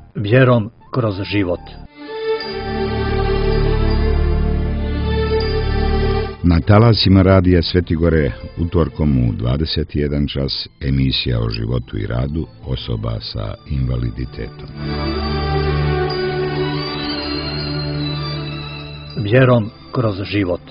Vjerom kroz život. Na talasima radija Svetigore utorkom u 21 čas emisija o životu i radu osoba sa invaliditetom. Vjerom kroz život.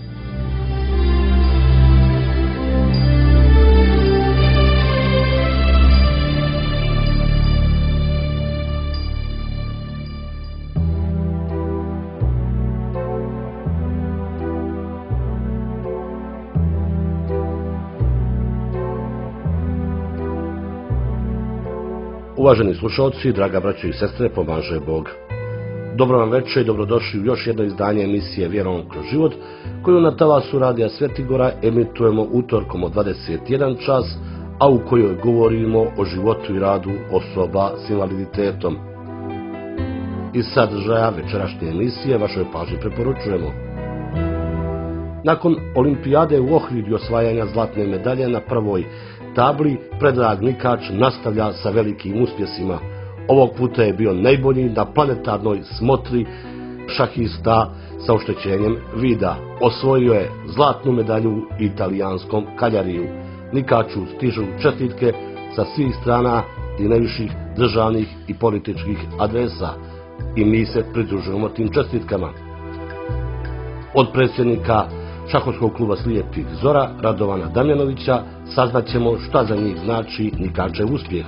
Uvaženi slušalci, draga braćo i sestre, pomaže Bog. Dobro vam večer i dobrodošli u još jedno izdanje emisije Vjerom kroz život, koju na talasu radija Svetigora emitujemo utorkom od 21 čas, a u kojoj govorimo o životu i radu osoba s invaliditetom. Iz sadržaja večerašnje emisije vašoj pažnji preporučujemo. Nakon olimpijade u Ohridu i osvajanja zlatne medalje na prvoj tabli, Predrag Nikač nastavlja sa velikim uspjesima. Ovog puta je bio najbolji na planetarnoj smotri šahista sa oštećenjem vida. Osvojio je zlatnu medalju u italijanskom Kaljariju. Nikaču stižu čestitke sa svih strana i najviših državnih i političkih adresa. I mi se pridružujemo tim čestitkama. Od predsjednika šahovskog kluba Slijepih Zora, Radovana Damjanovića, saznaćemo šta za njih znači Nikačev uspjeh.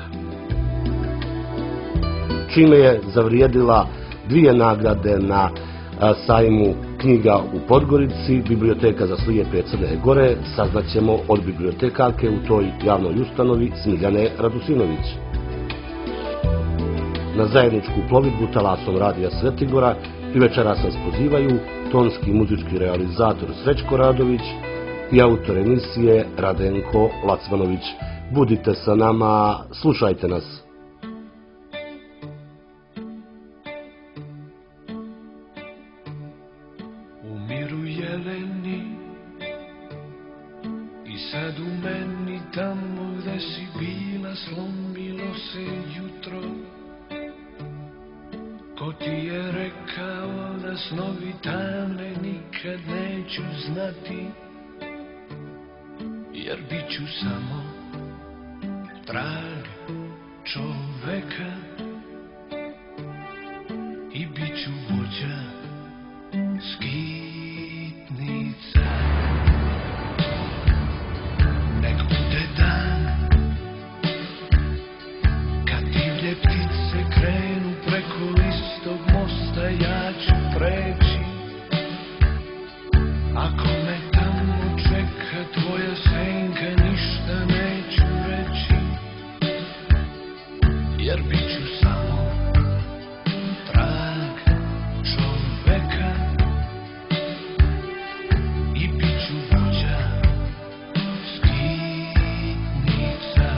Čime je zavrijedila 2 nagrade na sajmu knjiga u Podgorici, Biblioteka za slijepe Crne Gore, saznaćemo od bibliotekarke u toj javnoj ustanovi Smiljane Radusinović. Na zajedničku plovidbu talasom radija Svetigora i večeras nas pozivaju tonski muzički realizator Srećko Radović i autor emisije Radenko Lacmanović. Budite sa nama, slušajte nas. Umiru jeleni i sad u meni tamo gde si bila slomilo se jutro. Ko ti je rekao da snovi tamne nikad neću znati, jer bit ću samo trag čoveka i bit ću vođa skitnica. Nek bude dan kad divlje ptice krenu preko istog mosta, ja ću preći. Ako me tamo čeka tvoja senka, ništa neću reći, jer bit ću samo trag čoveka i bit ću vođa skitnica.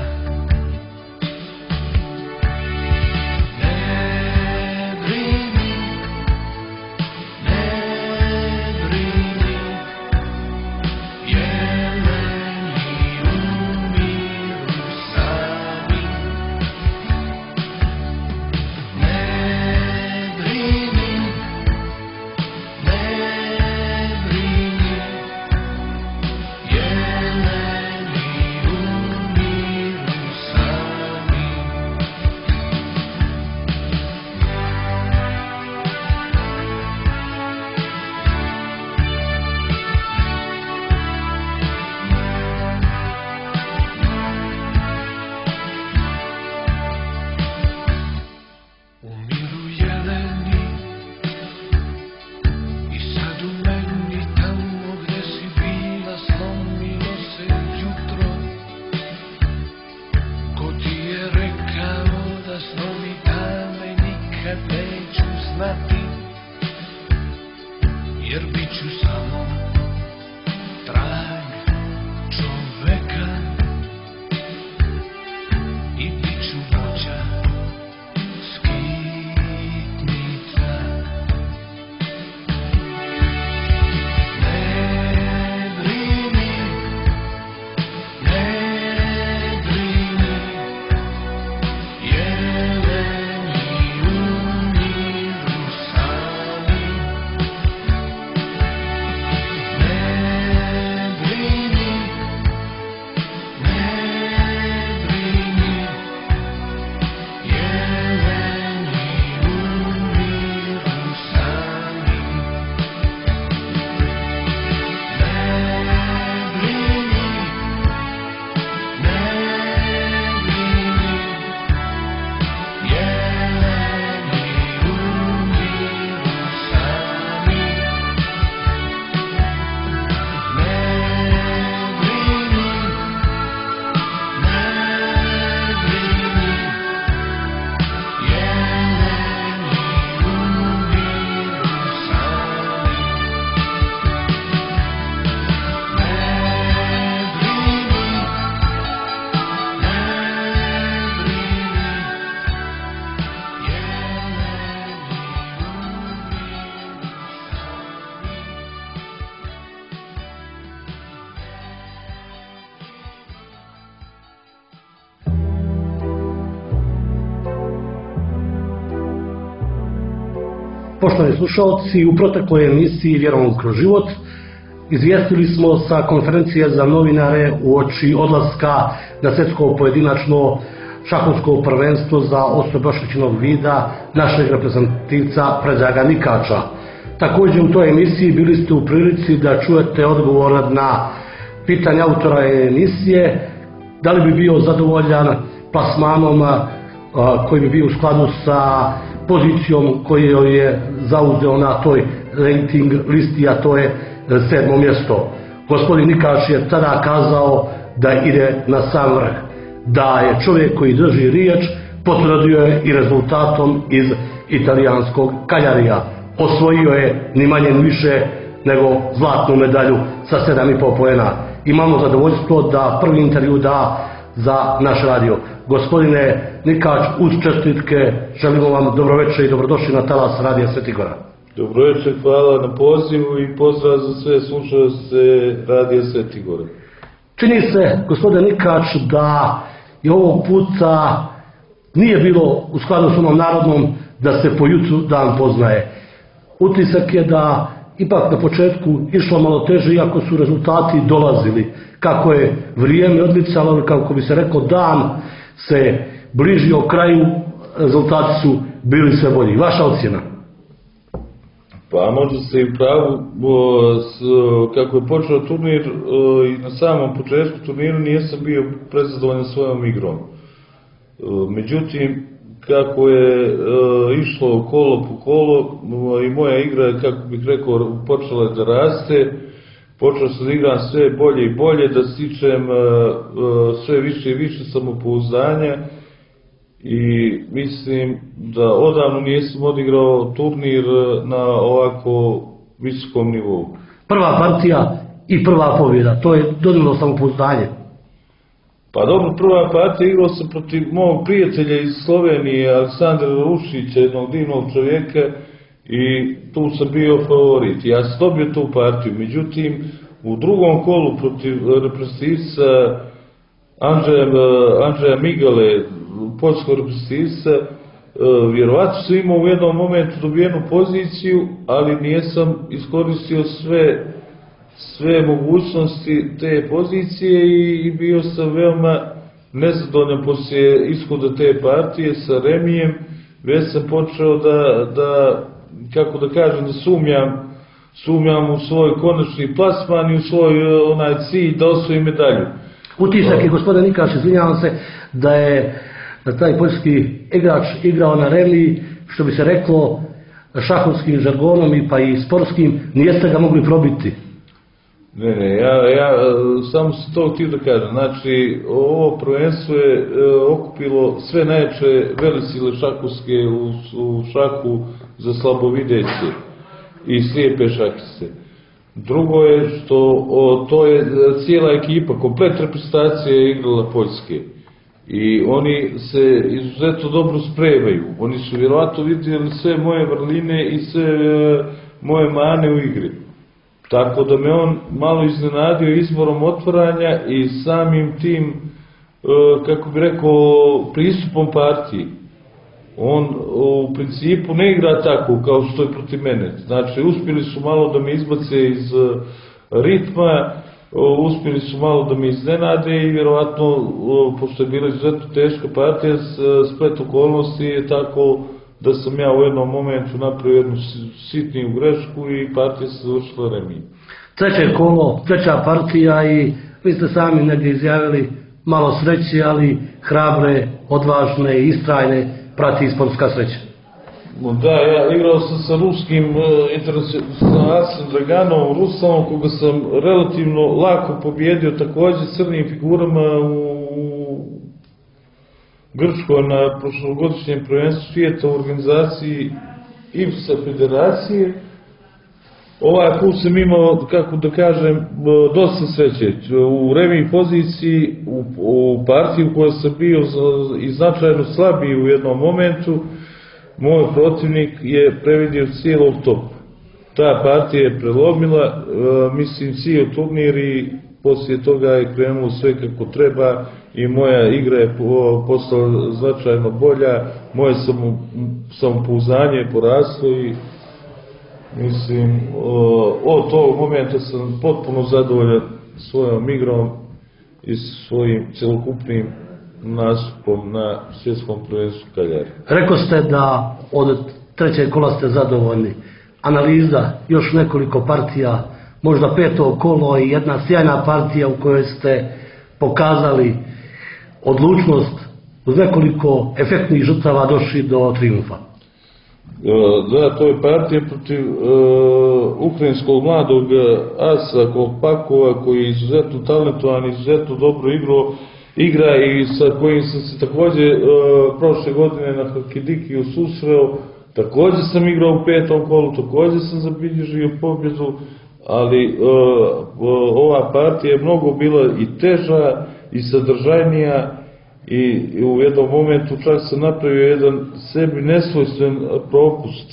Poštovani slušalci, u protekloj emisiji Vjerom kroz život izvijestili smo sa konferencije za novinare uoči odlaska na svjetsko pojedinačno šahovsko prvenstvo za osobe oštećenog vida našeg reprezentativca Predraga Nikača. Također u toj emisiji bili ste u prilici da čujete odgovor na pitanje autora emisije, da li bi bio zadovoljan plasmanom koji bi bio u skladu sa pozicijom koju je zauzeo na toj rating listi, a to je 7. mjesto. Gospodin Nikač je tada kazao da ide na sam vrh, da je čovjek koji drži riječ, potvrdio je i rezultatom iz italijanskog Cagliarija. Osvojio je ni manje ni više nego zlatnu medalju sa 7,5 poena. Imamo zadovoljstvo da prvi intervju da za naš radio. Gospodine Nikač, uz čestitke želimo vam dobroveče i dobrodošli na talas Radija Svetigora. Dobroveče, hvala na pozivu i pozdrav za sve slušalce Radija Svetigora. Čini se, gospodine Nikač, da je ovog puta nije bilo u skladu s onom narodnom da se po jutru dan poznaje. Utisak je da ipak na početku išlo malo teže, iako su rezultati dolazili. Kako je vrijeme odmicalo, kako bi se reklo, dan se bližio kraju, rezultati su bili sve bolji. Vaša ocjena? Pa možda se i pravu, kako je počeo turnir i na samom početku turniru nisam bio prezadovoljan svojom igrom. Međutim, kako je išlo kolo po kolo i moja igra, kako bih rekao, počela da raste, počeo sam da igram sve bolje i bolje, da stičem sve više i više samopouzdanja i mislim da odavno nisam odigrao turnir na ovako visokom nivou. Prva partija i prva pobjeda, to je donijelo samopouzdanje. Pa dobro, prva partija igrao sam protiv mog prijatelja iz Slovenije, Aleksandra Rušića, jednog divnog čovjeka, i tu sam bio favorit. Ja sam dobio tu partiju, međutim, u drugom kolu protiv reprezentativca Andreja Migale, poljskog reprezentativca, vjerovatno sam imao u jednom momentu dobijenu poziciju, ali nisam iskoristio sve mogućnosti te pozicije i bio sam veoma nezadovoljan poslije ishoda te partije sa remijem. Već sam počeo da kako da kažem, da sumnjam u svoj konačni plasman i u svoj onaj cilj da osvoji medalju. Utisak je, gospodin Nikač, izvinjavam se, da je taj poljski igrač igrao na remiji, što bi se reklo šahovskim žargonom pa i sportskim, nijeste ga mogli probiti. Ne, ja samo sam to htio da kažem. Znači, ovo prvenstvo je okupilo sve najjače velesile šahovske u šahu za slabovideće i slijepe šahiste. Drugo je što to je cijela ekipa, komplet reprezentacija je igrala Poljske. I oni se izuzetno dobro spremaju. Oni su vjerovatno vidjeli sve moje vrline i sve moje mane u igri. Tako da me on malo iznenadio izborom otvaranja i samim tim, kako bi rekao, pristupom partiji. On u principu ne igra tako kao što je protiv mene. Znači, uspjeli su malo da me izbace iz ritma, uspjeli su malo da me iznenade i vjerovatno, pošto je bila izuzetno teška partija, splet okolnosti je tako da sam ja u jednom momentu napravio jednu sitniju grešku i partija se završila remijem. Treće kolo, treća partija i vi ste sami negdje izjavili malo sreće, ali hrabre, odvažne i istrajne prati sportska sreća. Da, ja igrao sam sa ruskim internacionalcem Draganom Ruslavom, koga sam relativno lako pobjedio, također crnim figurama u Grčkoj na prošlogodišnjem prvenstvu svijeta u organizaciji IFSA federacije. Ovaj put sam imao, kako da kažem, dosta sreće. U remi poziciji, u partiji u kojoj sam bio i značajno slabiji u jednom momentu, moj protivnik je previdio cijelog topa. Ta partija je prelomila, mislim, cijel turnir i poslije toga je krenulo sve kako treba i moja igra je postala značajno bolja, moje samopouzdanje je poraslo i Mislim, od tog momenta sam potpuno zadovoljan svojom igrom i svojim celokupnim nastupom na svjetskom prvenstvu kaljari. Rekao ste da od trećeg kola ste zadovoljni. Analiza, još nekoliko partija, možda peto kolo i jedna sjajna partija u kojoj ste pokazali odlučnost uz nekoliko efektnih žrtava došli do trijumfa. Da, to je partija protiv ukrajinskog mladog asa Kolpakova, koji je izuzetno talentovan, izuzetno dobro igra i sa kojim sam se također prošle godine na Halkidikiju susreo. Također sam igrao u petom kolu, također sam zabilježio pobjedu, ali ova partija je mnogo bila i teža i sadržajnija i u jednom momentu čak sam napravio jedan sebi nesvojstven propust,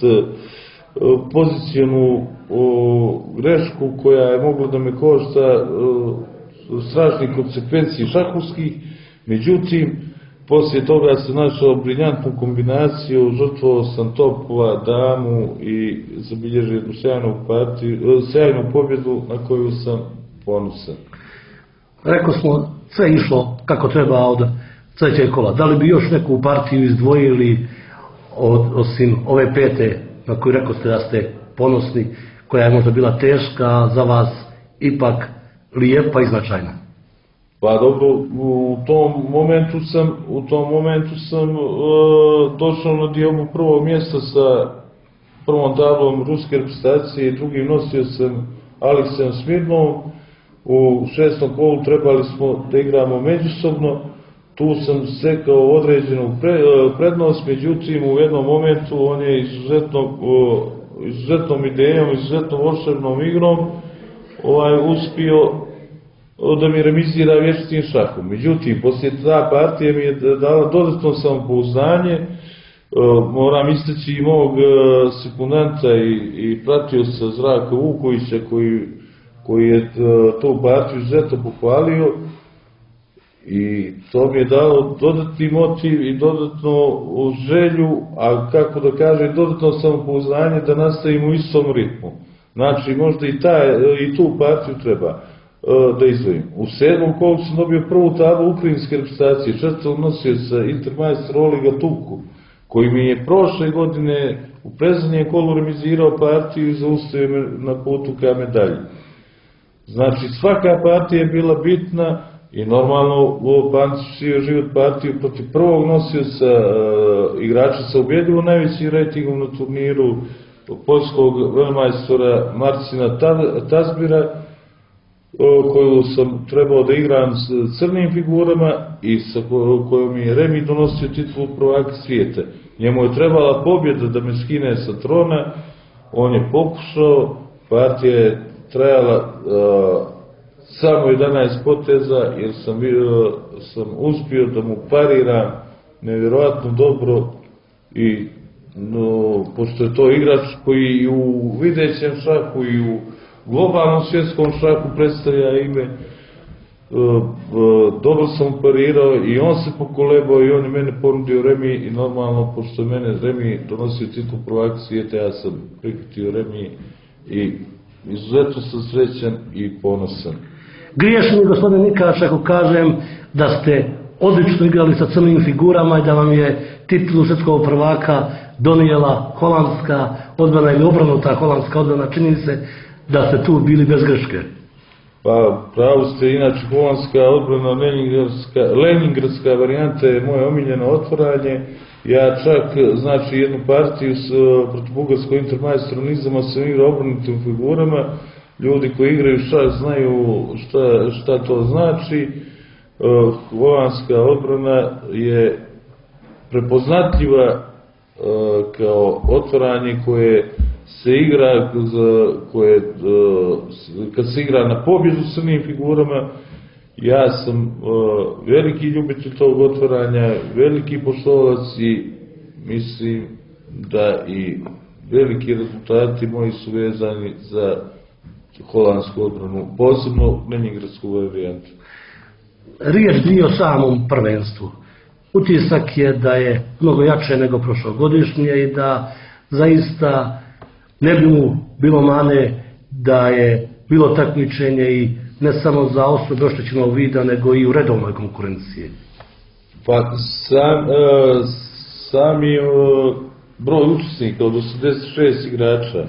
pozicijonu grešku koja je mogla da me košta strašnih konsekvencija šahovskih. Međutim, poslije toga sam našao briljantnu kombinaciju, žrtvovao sam topova, damu i zabilježio jednu sjajnu pobjedu na koju sam ponosan. Rekao smo, sve išlo kako treba od trećeg kola. Da li bi još neku partiju izdvojili osim ove pete na koju rekao ste da ste ponosni, koja je možda bila teška za vas, ipak lijepa i značajna? Pa dobro, u tom momentu sam došao na diobu prvog mjesta sa prvom tablom ruske reprezentacije i drugim nosio sam Aleksejom Smirnovom. U šestom kolu trebali smo da igramo međusobno, tu sam stekao određenu prednost, međutim u jednom momentu on je izuzetnom idejom, izuzetnom volšebnom igrom uspio da mi remizira vječitim šahom. Međutim, poslije ta partija mi je dala dodatno samopouzdanje. Moram istaći i mog sekundanta i pratioca Zdravka Vukovića koji je tu partiju izuzetno pohvalio i to mi je dalo dodatni motiv i dodatno želju, a kako da kažem, dodatno samopouzdanje da nastavimo u istom ritmu. Znači, možda i tu partiju treba da izdvojim. U sedmom kolu sam dobio prvu tablu ukrajinske reprezentacije, četvrtog nosioca Intermajstora Oliga Tuku, koji mi je prošle godine u predzadnjem kolu remizirao partiju i zaustavio me na putu ka medalji. Znači, svaka partija je bila bitna i normalno pamtiću život partiju protiv prvog nosioca, igrača sa ubjedljivo najvećim rejtingom na turniru, poljskog velemajstora Marcina Tazbira, koju sam trebao da igram s crnim figurama i sa kojom je Remi donosio titulu prvaka svijeta. Njemu je trebala pobjeda da me skine sa trona, on je pokušao, partija je trajala samo 11 poteza jer sam uspio da mu pariram nevjerojatno dobro i pošto je to igrač koji i u videćem šahu i u globalnom svjetskom šahu predstavlja ime, dobro sam parirao i on se pokolebao i on je mene ponudio Remi i normalno, pošto je mene Remi donosio titul prvaka svijeta, ja sam prihvatio Remi i izuzetno sam srećan i ponosan. Griješim je, gospodine Nikač, ako kažem da ste odlično igrali sa crnim figurama i da vam je titulu svjetskog prvaka donijela holandska odbrana ili obrnuta holandska odbrana. Čini se da ste tu bili bez greške. Pa, pravo ste, inače holandska odbrana, leningradska varijanta je moje omiljeno otvaranje. Ja čak, znači, jednu partiju protiv bugarskog Intermajstora Nizama sam igrao obrnutim figurama. Ljudi koji igraju šah znaju šta to znači. Holandska odbrana je prepoznatljiva kao otvaranje koje se igra, kad se igra na pobjedu s crnim figurama. Ja sam veliki ljubitelj tog otvaranja, veliki poštovac i mislim da i veliki rezultati moji su vezani za holandsku odbranu, posebno leningradsku varijantu. Riječ bi o samom prvenstvu. Utisak je da je mnogo jače nego prošlogodišnje i da zaista ne bi mu bilo mane da je bilo takmičenje i ne samo za osobe oštećenog vida, nego i u redovnoj konkurenciji? Pa sami broj učesnika od 86 igrača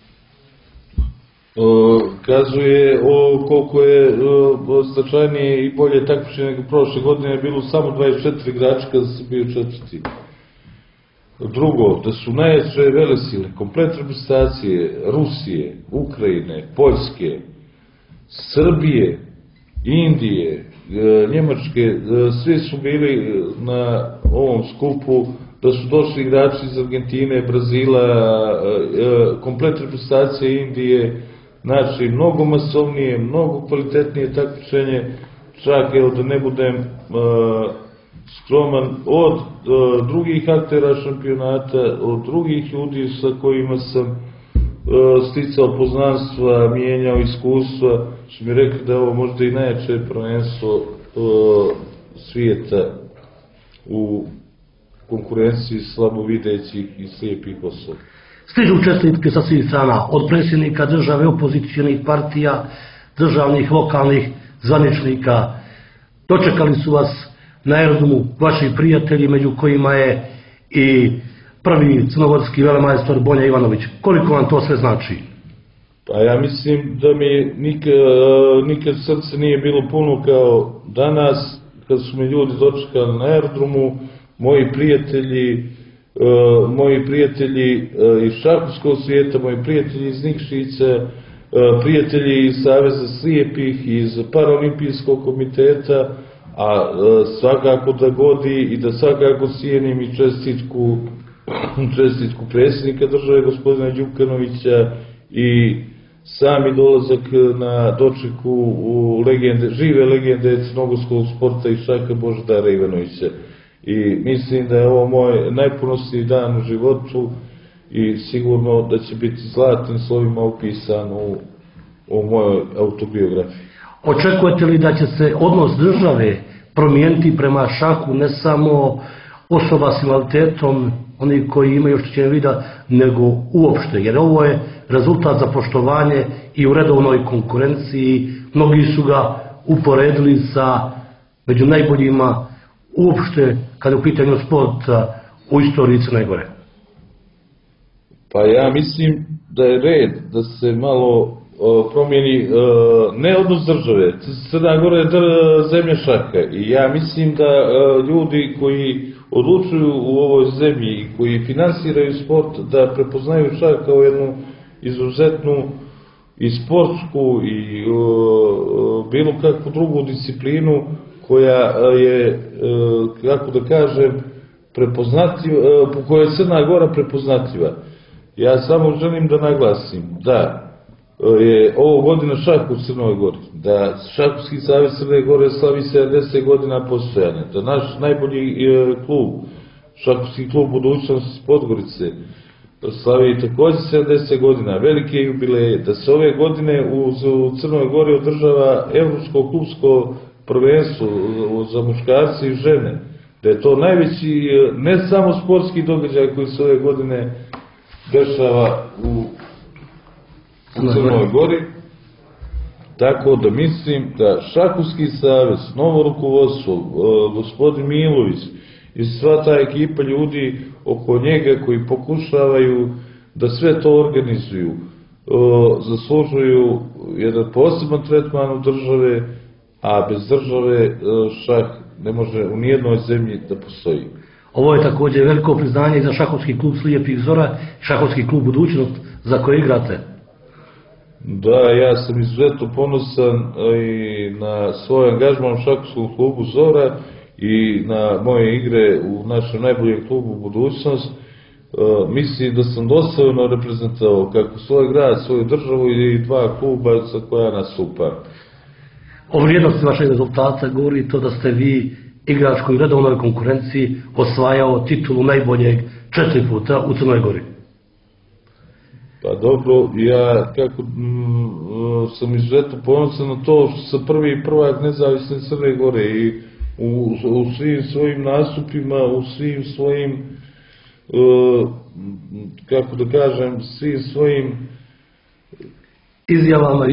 kazuje koliko je značajnije i bolje takmičenje nego prošle godine, je bilo samo 24 igrača kada se bio četvrti. Drugo, da su najjače velesile, komplet reprezentacije Rusije, Ukrajine, Poljske, Srbije, Indije, Njemačke, svi su bili na ovom skupu, da su došli igrači iz Argentine, Brazila, komplet reprezentacije Indije, znači mnogo masovnije, mnogo kvalitetnije takmičenje, čak evo da ne budem skroman, od drugih aktera šampionata, od drugih ljudi sa kojima sam sticao poznanstva, mijenjao iskustva, što mi rekli da je ovo možda i najjače prvenstvo svijeta u konkurenciji slabovidećih i slijepih osoba. Stižu čestitke sa svih strana, od predsjednika države, opozicionih partija, državnih, lokalnih zvaničnika. Dočekali su vas na aerodromu vaši prijatelji, među kojima je i prvi crnogorski velemajstor Bonja Ivanović. Koliko vam to sve znači? Pa ja mislim da mi nikad srce nije bilo puno kao danas, kad su me ljudi dočekali na aerodromu, moji prijatelji iz šahovskog svijeta, moji prijatelji iz Nikšića, prijatelji iz Saveza slijepih, iz Paraolimpijskog komiteta, a svakako da godi i da svakako cijenim i čestitku predsjednika države gospodina Đukanovića i sami dolazak na dočeku u žive legende crnogorskog sporta i šaha Božidara Ivanovića. I mislim da je ovo moj najponosniji dan u životu i sigurno da će biti zlatnim slovima upisan u mojoj autobiografiji. Očekujete li da će se odnos države promijeniti prema šahu, ne samo osoba s invaliditetom, oni koji imaju oštećenje vida, nego uopšte? Jer ovo je rezultat za poštovanje i u redovnoj konkurenciji. Mnogi su ga uporedili sa među najboljima uopšte kada je u pitanju sporta u istoriji Crne Gore. Pa ja mislim da je red da se malo promijeni ne odnos države. Crna Gora je zemlja šaha i ja mislim da ljudi koji odlučuju u ovoj zemlji i koji finansiraju sport da prepoznaju šah kao jednu izuzetnu i sportsku i bilo kakvu drugu disciplinu koja je, kako da kažem, prepoznatljiva, po kojoj je Crna Gora prepoznatljiva. Ja samo želim da naglasim da je ovo godina šaha u Crnoj Gori, da Šahovski savez Crne Gore slavi 70 godina postojanja, da naš najbolji klub, Šahovski klub Budućnost iz Podgorice, slavi također 70 godina, velike jubileje, da se ove godine u Crnoj Gori održava Evropsko klubsko prvenstvo za muškarce i žene, da je to najveći, ne samo sportski događaj koji se ove godine dešava u Crnoj Gori, tako da mislim da Šahovski savez, novo rukovodstvo, gospodin Milović i sva ta ekipa ljudi oko njega koji pokušavaju da sve to organizuju, zaslužuju jedan poseban tretman u države, a bez države šah ne može u nijednoj zemlji da postoji. Ovo je također veliko priznanje za Šahovski klub Slijepih Zora, Šahovski klub Budućnost za koje igrate. Da, ja sam izuzetno ponosan i na svoj angažman u Šahovskom klubu Zora i na moje igre u našem najboljem klubu Budućnost. Mislim da sam dosadno reprezentao kako svoj grad, svoju državu i dva kluba za koja nastupam. O vrijednosti vašeg rezultata govori to da ste vi igračkoj redovnoj konkurenciji osvajao titulu najboljeg 4 puta u Crnoj Gori. Pa dobro, ja kako sam izuzetno ponosan na to što sam prvi prvak nezavisne Crne Gore i u svim svojim nastupima, u svim svojim kako da kažem, svim svojim izjavama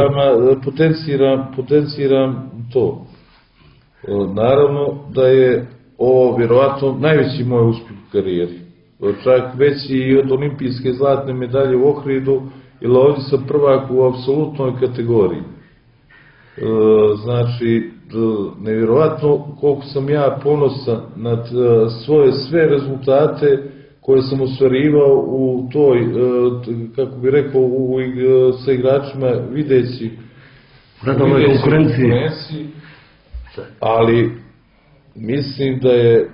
potenciram to. Naravno da je ovo vjerovatno najveći moj uspjeh u karijeri. Čak veći i od olimpijske zlatne medalje u Ohridu, jer ovdje sam prvak u apsolutnoj kategoriji. Znači, nevjerovatno koliko sam ja ponosan nad svoje sve rezultate koje sam ostvarivao u toj, kako bi rekao, sa igračima videći konkurenciji, ali mislim da je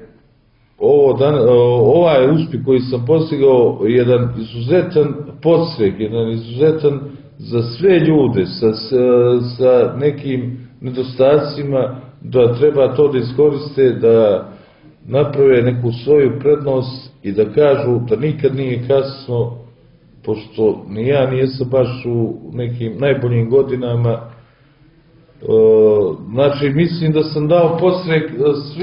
ovaj uspjeh koji sam postigao jedan izuzetan podstrek, jedan izuzetan za sve ljude sa nekim nedostacima, da treba to da iskoriste, da naprave neku svoju prednost i da kažu da nikad nije kasno, pošto ni ja nijesam baš u nekim najboljim godinama. Znači, mislim da sam dao podstrek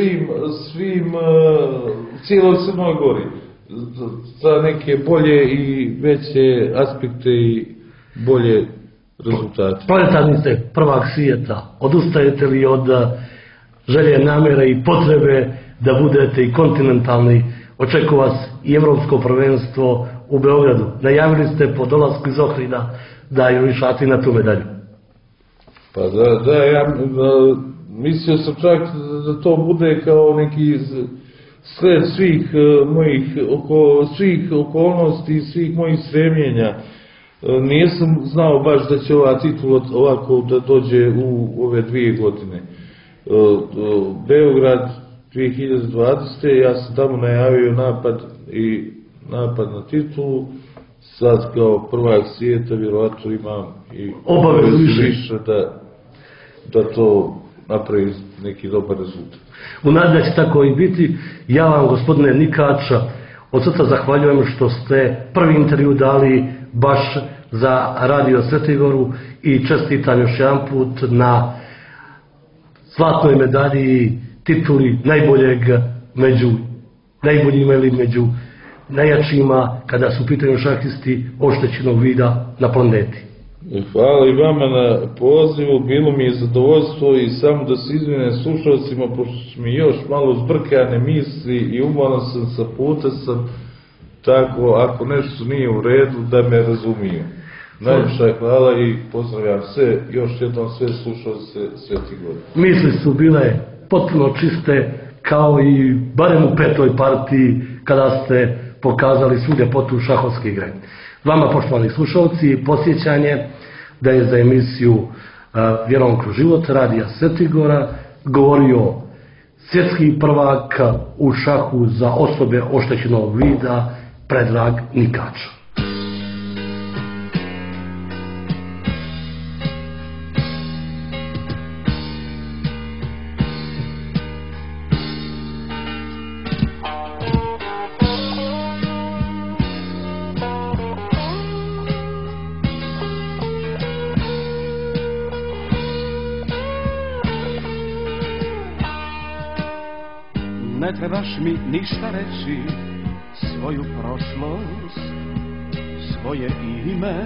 cijeloj Crnoj Gori za neke bolje i veće aspekte i bolje rezultate. Planetarni ste prvak svijeta. Odustajete li od želje, namjere i potrebe da budete i kontinentalni? Očekuje vas i evropsko prvenstvo u Beogradu. Najavili ste po dolasku iz Ohrida da jurišate na tu medalju. Pa da, ja mislio sam čak da to bude kao neki sled svih okolnosti i svih mojih stremljenja. Nisam znao baš da će ova titula ovako da dođe u ove 2 godine. Beograd 2020. Ja sam tamo najavio napad na titulu. Sad kao prvak svijeta vjerovatno imam i obavezu više da to napravi neki dobar rezultat. U nadi da će tako i biti, ja vam, gospodine Nikača, od srca zahvaljujem što ste prvi intervju dali baš za Radio Svetigoru i čestitam još jedan put na zlatnoj medalji, tituli najboljeg među najboljima ili među najjačima kada su u pitanju šahisti oštećenog vida na planeti. Hvala i vama na pozivu, bilo mi je zadovoljstvo i samo da se izvinim slušalcima, pošto su mi još malo zbrkane misli i umoran sam sa puta sam, tako ako nešto nije u redu da me razumiju. Najljepša hvala i pozdravljam sve, još jednom sve slušalce Svetigore. Misli su bile potpuno čiste, kao i barem u 5. partiji kada ste pokazali svu ljepotu šahovske igre. Vama, poštovani slušalci, posjećanje da je za emisiju Vjerom kroz život Radija Svetigora govorio svjetski prvak u šahu za osobe oštećenog vida Predrag Nikač. Ne trebaš mi ništa reći, svoju prošlost, svoje ime.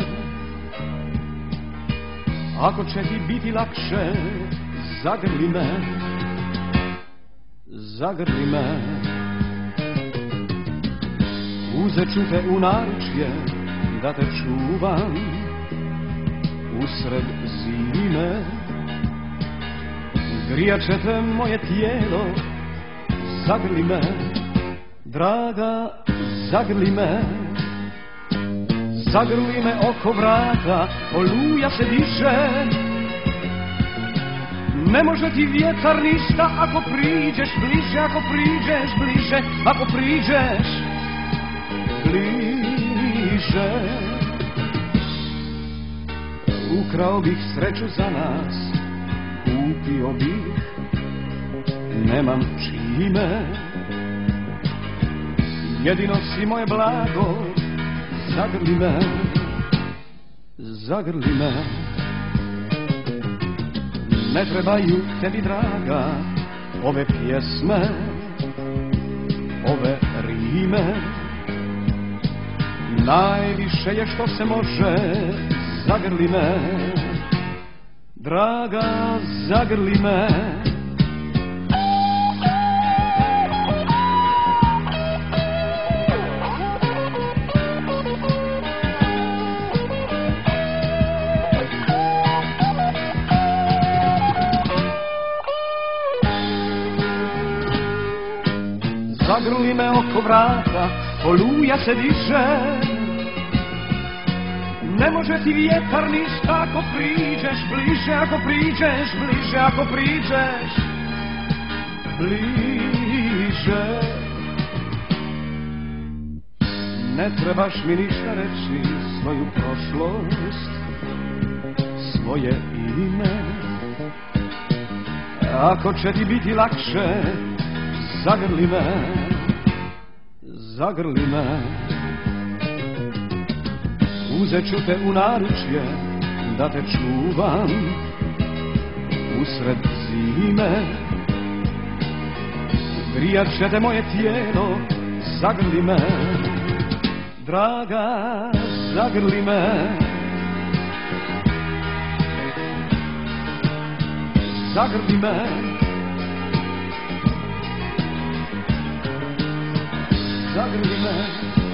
Ako će ti biti lakše, zagrli me, zagrli me. Uzet ću te u naručje, da te čuvam usred zime. Grijat će te moje tijelo, zagrli me, draga, zagrli me. Zagrli me oko vrata, oluja se diše. Ne može ti vjetar ništa ako priđeš bliže, ako priđeš bliže, ako priđeš bliže. Ukrao bih sreću za nas, kupio bih, nemam čime. Jedino si moje blago, zagrli me, zagrli me. Ne trebaju tebi, draga, ove pjesme, ove rime. najviše je što se može, zagrli me, draga, zagrli me. Zagrli me oko vrata, oluja se diže, ne može ti vjetar ništa ako priđeš bliže, ako priđeš bliže, ako priđeš bliže. Ne trebaš mi ništa reći, svoju prošlost, svoje ime. Ako će ti biti lakše, zagrli me, zagrli me. Uzet ću te u naručje da te čuvam usred zime. Grijat će te moje tijelo, zagrli me, draga, zagrli me. Zagrli me, zagrli me.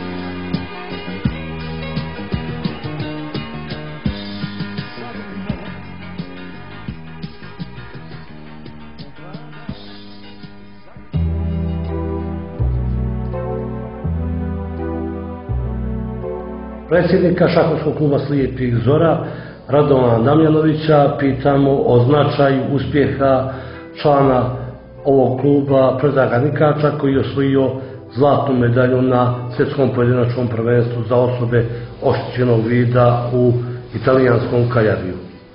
Predsjednika šahovskog kluba Slijepih zora Radovana Damjanovića pitamo o značaju uspjeha člana ovog kluba Predraga Nikača koji je osvojio zlatnu medalju na svjetskom pojedinačnom prvenstvu za osobe oštećenog vida u italijanskom Cagliariju.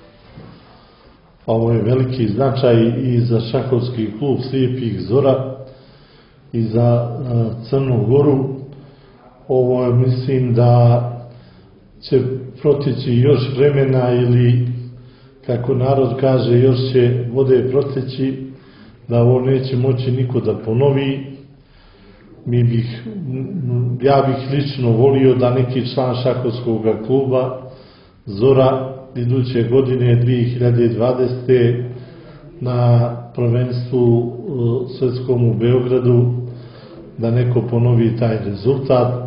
Ovo je veliki značaj i za šahovski klub Slijepih zora i za Crnu Goru. Ovo je, mislim da će proteći još vremena ili, kako narod kaže, još će vode proteći, da ovo neće moći niko da ponovi. Ja bih lično volio da neki član šahovskog kluba Zora iduće godine 2020. na prvenstvu svjetskom u Beogradu da neko ponovi taj rezultat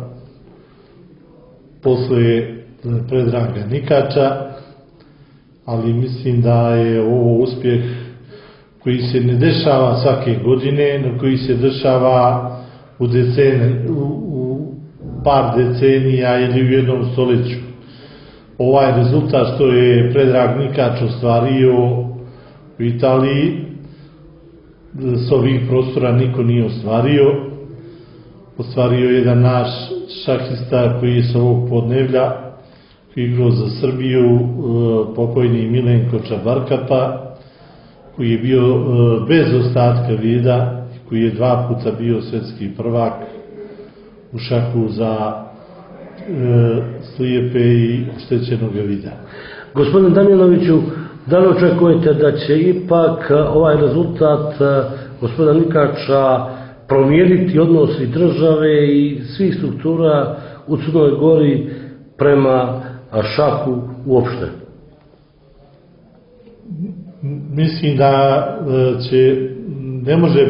posle Predraga Nikača, ali mislim da je ovo uspjeh koji se ne dešava svake godine, no koji se dešava u par decenija ili u jednom stoljeću. Ovaj rezultat što je Predrag Nikač ostvario u Italiji, s ovih prostora niko nije ostvario. Ostvario je jedan naš šahista koji je s ovog podneblja, koji je igrao za Srbiju, pokojni Milenko Čabarkapa, koji je bio bez ostatka vida, koji je 2 puta bio svjetski prvak u šahu za slijepe i oštećenog vida. Gospodin Damjanoviću, da li očekujete da će ipak ovaj rezultat gospodina Nikača promijeniti odnos i države i svih struktura u Crnoj Gori prema šahu uopšte? Mislim da ne može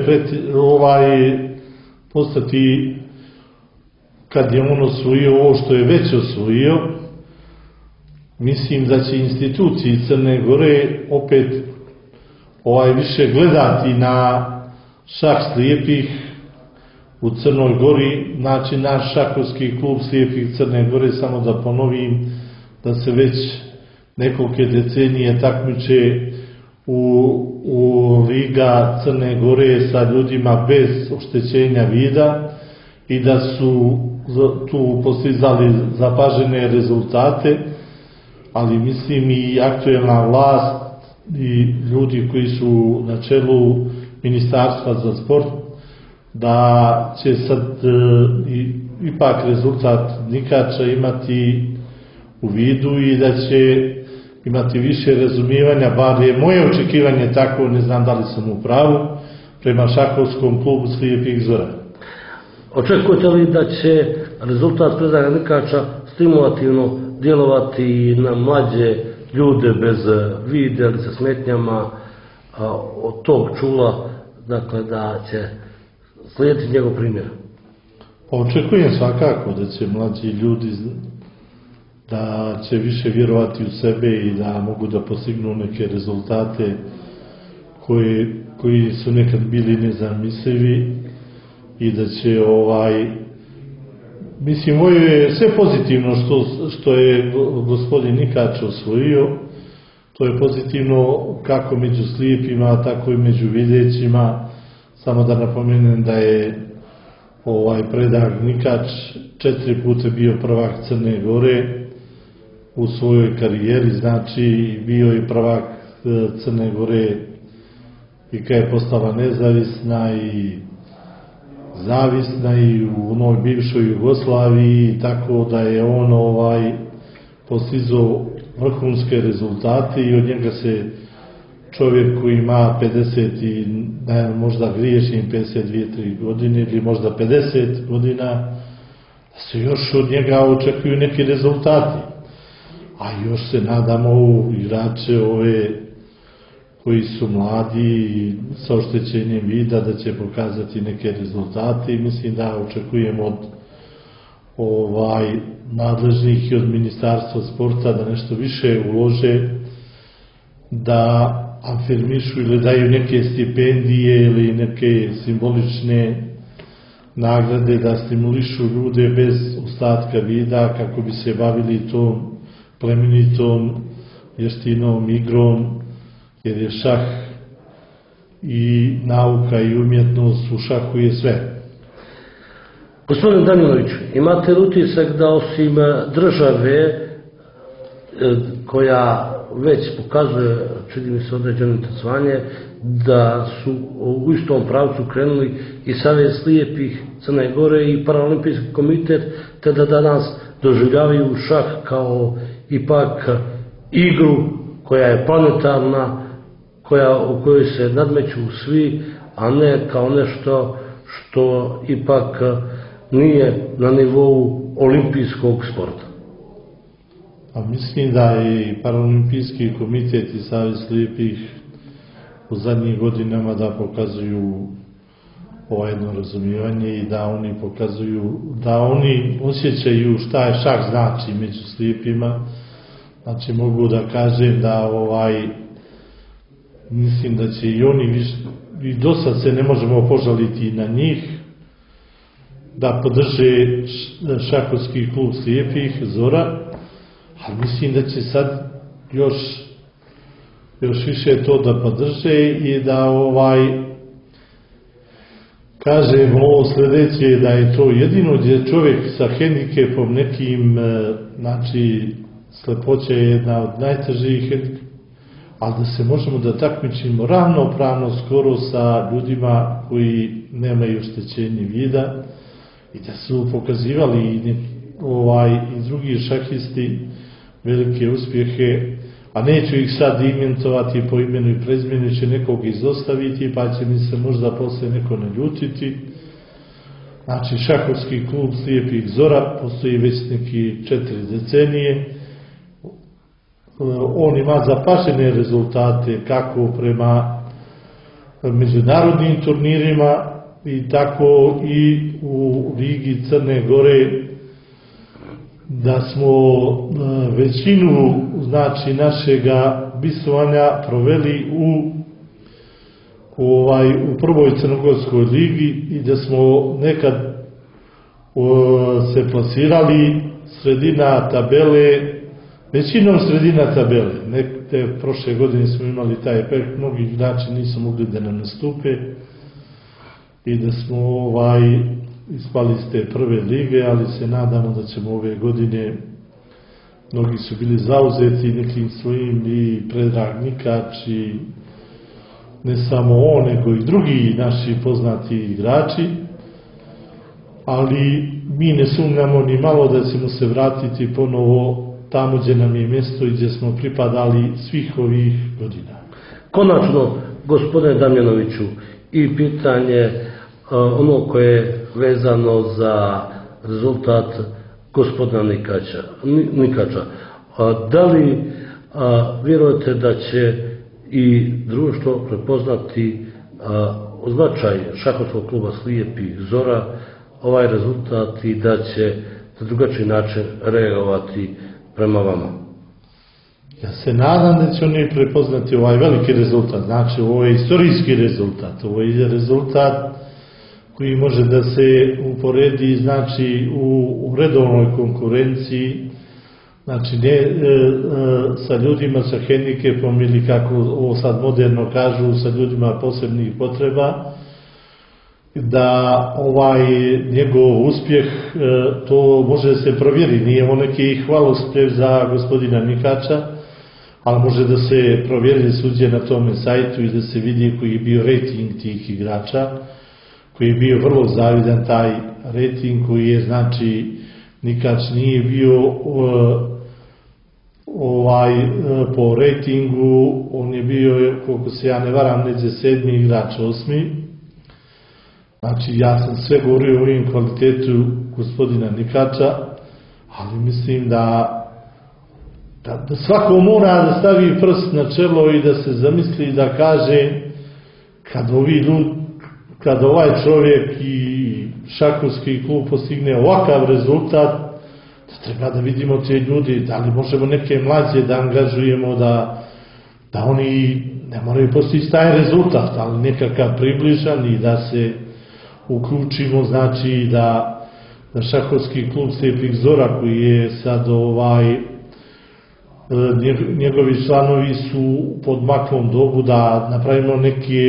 postati, kad je on osvojio ovo što je već osvojio. Mislim da će institucije Crne Gore opet više gledati na šah slijepih u Crnoj Gori. Znači, naš šahovski klub Slijepih Crne Gore, samo da ponovim, da se već nekolike decenije takmiče u Liga Crne Gore sa ljudima bez oštećenja vida i da su tu postizali zapažene rezultate, ali mislim i aktuelna vlast i ljudi koji su na čelu Ministarstva za sport, da će sad ipak rezultat Nikača imati u vidu i da će imati više razumijevanja, bar je moje očekivanje tako, ne znam da li sam u pravu, prema šahovskom klubu Slijepih zora. Očekujete li da će rezultat Predaga Nikača stimulativno djelovati na mlađe ljude bez vida ili sa smetnjama od tog čula, dakle da će slijediti njegov primjer? Očekujem svakako da će mlađi ljudi da će više vjerovati u sebe i da mogu da postignu neke rezultate koji su nekad bili nezamislivi i da će mislim, ovo je sve pozitivno što je gospodin Nikač osvojio. To je pozitivno kako među slijepima, tako i među videćima. Samo da napomenem da je Predrag Nikač 4 puta bio prvak Crne Gore u svojoj karijeri, znači bio je prvak Crne Gore i kad je postala nezavisna i zavisna i u onoj bivšoj Jugoslaviji, tako da je on postizao vrhunske rezultate i od njega se čovjek koji ima 50 i možda griješim 52-3 godine ili možda 50 godina, da se još od njega očekuju neki rezultati. A još se nadamo u igrače koji su mladi i sa oštećenjem vida da će pokazati neke rezultate i mislim da očekujemo od nadležnih i od Ministarstva sporta da nešto više ulože, da afirmišu ili daju neke stipendije ili neke simbolične nagrade, da stimulišu ljude bez ostatka vida kako bi se bavili tom plemenitom vještinom, igrom, jer je šah i nauka i umjetnost, u šahu je sve. Gospodin Danjanović, imate li utisak da osim države koja već pokazuje, čini mi se, određeno interesovanje, da su u istom pravcu krenuli i Savez slijepih Crne Gore i Paraolimpijski komitet, te da danas doživljavaju šah kao ipak igru koja je planetarna, u kojoj se nadmeću svi, a ne kao nešto što ipak nije na nivou olimpijskog sporta? A mislim da je i Paraolimpijski komitet i Savez slijepih u zadnjih godinama da pokazuju jedno razumijevanje i da oni pokazuju, da oni osjećaju šta je šah znači među slijepima. Znači mogu da kažem da mislim da će i oni i do sad se ne možemo požaliti na njih, da podrže šahovski klub slijepih Zora, ali mislim da će sad još više to da podrže i da kažem ovo sljedeće, da je to jedino gdje čovjek sa hendikepom nekim, znači slepoća je jedna od najtežih hendikepa, ali da se možemo da takmičimo ravnopravno skoro sa ljudima koji nemaju oštećenje vida i da su pokazivali i drugi šahisti velike uspjehe, a neću ih sad imentovati po imenu i prezimenu, će nekog izostaviti pa će mi se možda poslije neko naljutiti. Znači šahovski klub slijepih Zora postoji već neki 4 decenije. On ima zapažene rezultate kako prema međunarodnim turnirima i tako i u Ligi Crne Gore, da smo većinu znači našega bistvovanja proveli u prvoj crnogorskoj ligi i da smo nekad se plasirali sredina tabele, većinom sredina tabele. Nekde prošle godine smo imali taj efekt, mnogi igrači nisu mogli da nam nastupe i da smo ispali iz te prve lige, ali se nadamo da ćemo ove godine, mnogi su bili zauzeti nekim svojim i Predrag Nikač i ne samo on, nego i drugi naši poznati igrači, ali mi ne sumnjamo ni malo da ćemo se vratiti ponovo tamo gdje nam je mjesto i gdje smo pripadali svih ovih godina. Konačno, gospodine Damjanoviću, i pitanje ono koje je vezano za rezultat gospodina Nikača. Da li vjerujete da će i društvo prepoznati značaj šahovskog kluba Slijepih zora, ovaj rezultat, i da će na drugačiji način reagovati prema vama? Ja se nadam da će oni prepoznati ovaj veliki rezultat, znači ovo je istorijski rezultat, ovo je rezultat koji može da se uporedi, znači u redovnoj konkurenciji, znači ne sa ljudima sa hendikepom ili kako ovo sad moderno kažu, sa ljudima posebnih potreba, da njegov uspjeh, to može da se provjeri, nije ovo neki hvalospjev za gospodina Nikača, ali može da se provjeri suđe na tome sajtu i da se vidi koji je bio rejting tih igrača, koji je bio vrlo zavidan taj rejting, koji je, znači, Nikač nije bio po rejtingu, on je bio, koliko se ja ne varam, neđe 7. igrač, 8. Znači, ja sam sve govorio o ovim kvalitetu gospodina Nikača, ali mislim da svako mora da stavi prst na čelo i da se zamisli i da kaže, kad ovaj čovjek i šahovski klub postigne ovakav rezultat, da treba da vidimo te ljudi, da li možemo neke mlađe da angažujemo, da oni ne moraju postići taj rezultat, ali nekakav približan, i da se uključimo, znači da šahovski klub Slijepih zora, koji je sad njegovi članovi su pod maklom dobu, da napravimo neke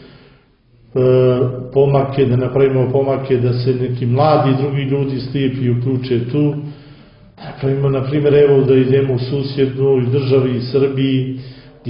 pomake, da se neki mladi drugi ljudi slijepi uključe tu. Napravimo, na primjer, evo da idemo u susjednoj državi Srbiji,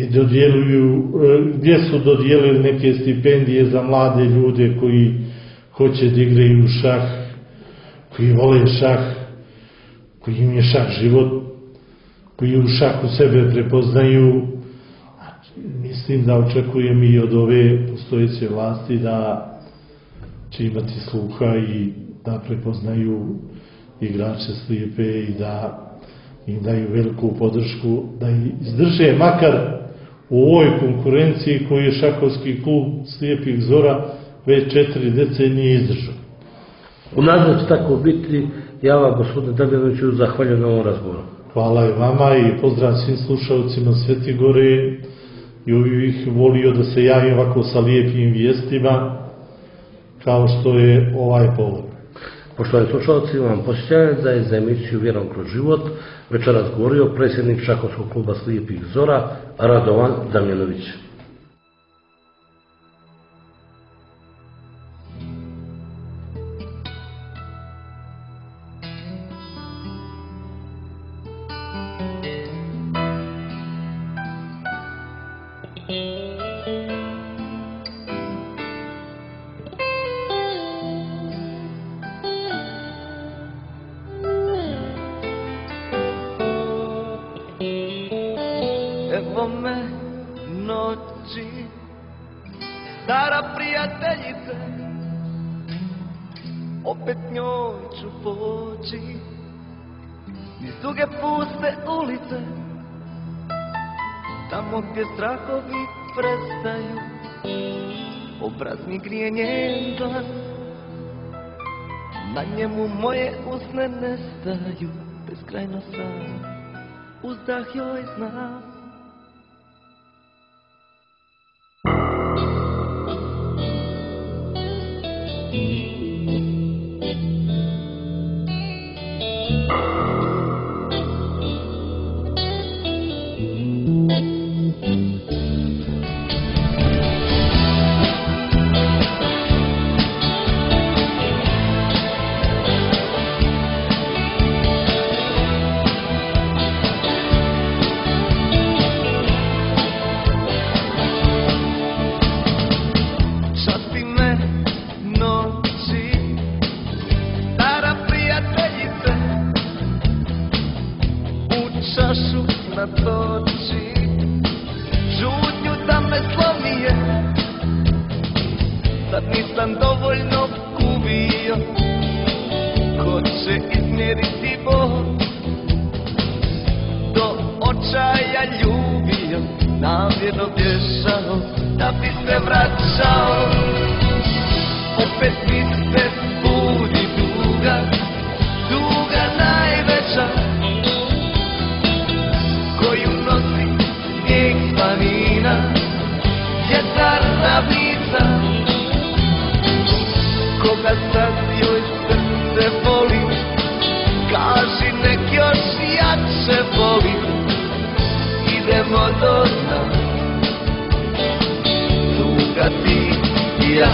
gdje su dodijelili neke stipendije za mlade ljude koji hoće da igraju šah, koji vole šah, koji im je šah život, koji u šahu sebe prepoznaju. Mislim da očekujem i od ove postojeće vlasti da će imati sluha i da prepoznaju igrače Slijepe i da im daju veliku podršku, da izdrže makar u ovoj konkurenciji koju je šahovski klub Slijepih zora već 4 decenije izdržao. U nadi će tako biti. Ja vam, gospodine Damjanoviću, zahvaljujem na ovom razgovoru. Hvala i vama i pozdrav svim slušalcima Svete Gore, i uvijek volio da se javim ovako sa lijepim vijestima kao što je ovaj povod. Poštovani slušalci, vam posjećajem da je za emisiju Vjerom kroz život večeras govorio predsjednik šahovskog kluba Slijepih zora Radovan Damjanović. Evo me noći, stara prijateljice, opet njoj ću poći, niz duge puste ulice, tamo gdje strahovi prestaju, obrazni grije njen glas, na njemu moje usne nestaju, beskrajno sam, uzdah joj znam. čašu natoči, žutnju da me slomije, sad nisam dovoljno trajno bježao, da bi se vraćao. Opet mi se budi tuga, tuga najveća, koju nosi snijeg planina, vjetar ravnica. Koga sad joj srce voli, kaži nek još jače voli. Idemo do dna, tuga ti i ja.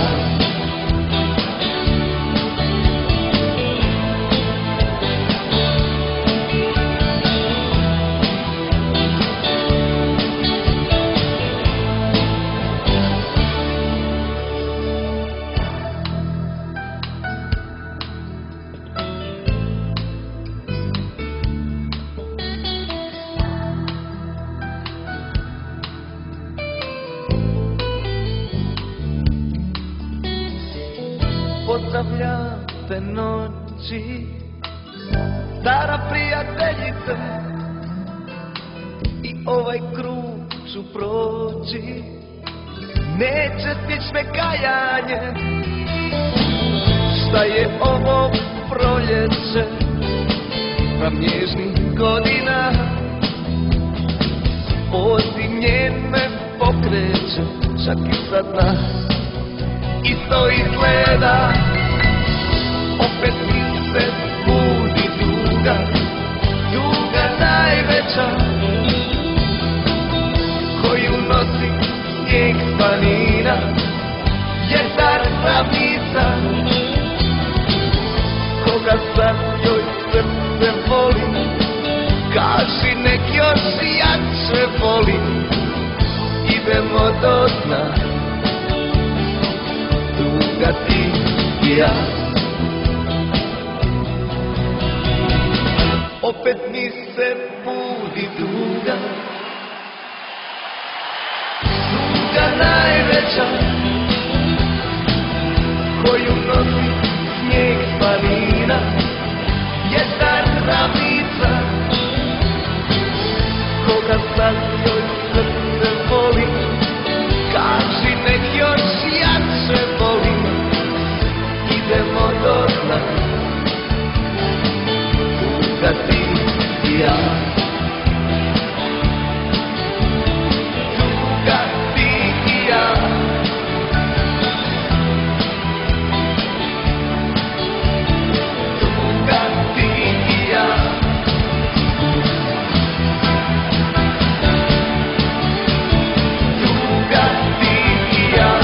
Pozdravljam te noći, stara prijateljice, i ovaj krug ću proći, neće stić me kajanje. Šta je ovo proljeće, prav nježnih godina, pozdinjen me pokreće, čak i sad nas isto izgleda. Opet mi se budi tuga, tuga najveća, koju nosi snijeg planina, vjetar ravnica. Koga sad joj srce voli, kaži nek još jače voli. Idemo do dna, tuga ti i ja. Opet mi se budi tuga, tuga najveća, koju nosi snijeg planina, vjetar ravnica. Koga sad joj srce voli, kaži nek još jače voli. Idemo do dna, tuga ti i ja. Tuga ti i ja. Tuga ti i ja. Tuga ti i ja.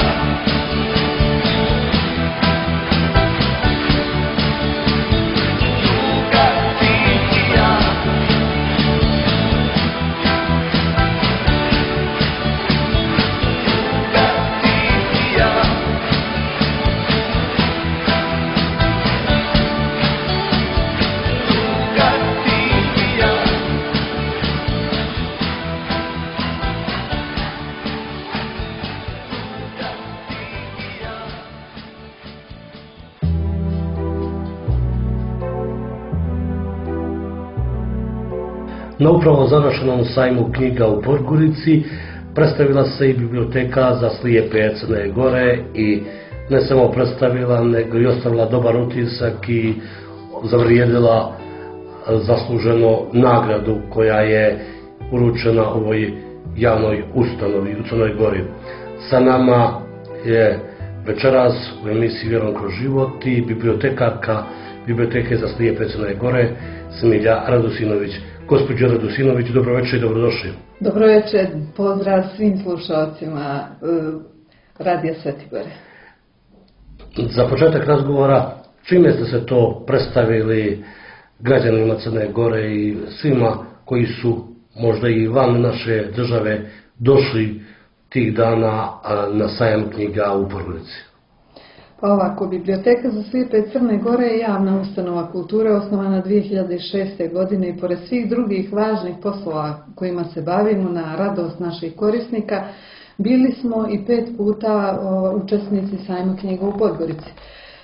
Na upravo završenom sajmu knjiga u Podgorici predstavila se i biblioteka za slijepe Crne Gore i ne samo predstavila, nego i ostavila dobar utisak i zavrijedila zasluženo nagradu koja je uručena ovoj javnoj ustanovi u Crnoj Gori. Sa nama je večeras u emisiji Vjerom kroz život i bibliotekarka Biblioteke za slijepe Crne Gore Smilja Radosinović. Gospođo Radosinović, dobro večer i dobrodošli. Dobro večer, pozdrav svim slušalcima Radija Sveti Gore. Za početak razgovora, čime ste se to predstavili građanima Crne Gore i svima koji su možda i van naše države došli tih dana na sajam knjiga u Podgorici? Pa ovako, Biblioteka za slijepe Crne Gore je javna ustanova kulture osnovana 2006. godine i pored svih drugih važnih poslova kojima se bavimo na radost naših korisnika, bili smo i 5 puta učesnici sajma knjiga u Podgorici.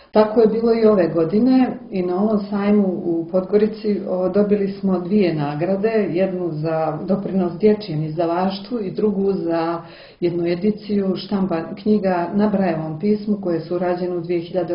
Tako je bilo i ove godine i na ovom sajmu u Podgorici dobili smo 2 nagrade, jednu za doprinos dječjem izdavaštvu i drugu za jednu ediciju štampa knjiga na Brajevom pismu koje su rađene u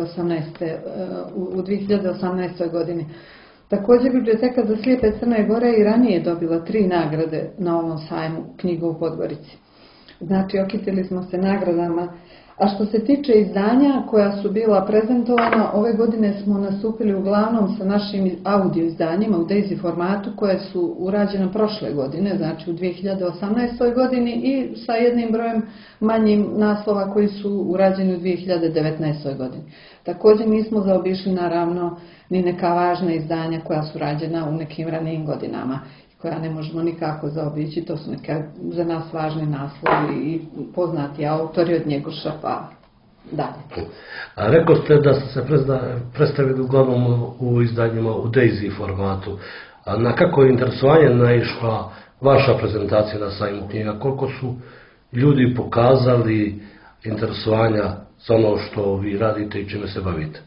2018. godini. Također Biblioteka za slijepe Crne Gore i ranije dobila 3 nagrade na ovom sajmu knjiga u Podgorici. Znači, okitili smo se nagradama. A što se tiče izdanja koja su bila prezentovana, ove godine smo nastupili uglavnom sa našim audio izdanjima u Daisy formatu koje su urađene prošle godine, znači u 2018. godini i sa jednim brojem manjim naslova koji su urađeni u 2019. godini. Također nismo zaobišli naravno ni neka važna izdanja koja su rađena u nekim ranijim godinama, koja ne možemo nikako zaobići, to su neke za nas važni naslovi i poznati autori od Njegoša pa dalje. A rekao ste da ste se predstavili uglavnom u izdanjima u Daisy formatu. A na kako je interesovanje naišla vaša prezentacija na sajmu knjiga? Koliko su ljudi pokazali interesovanja za ono što vi radite i čime se bavite?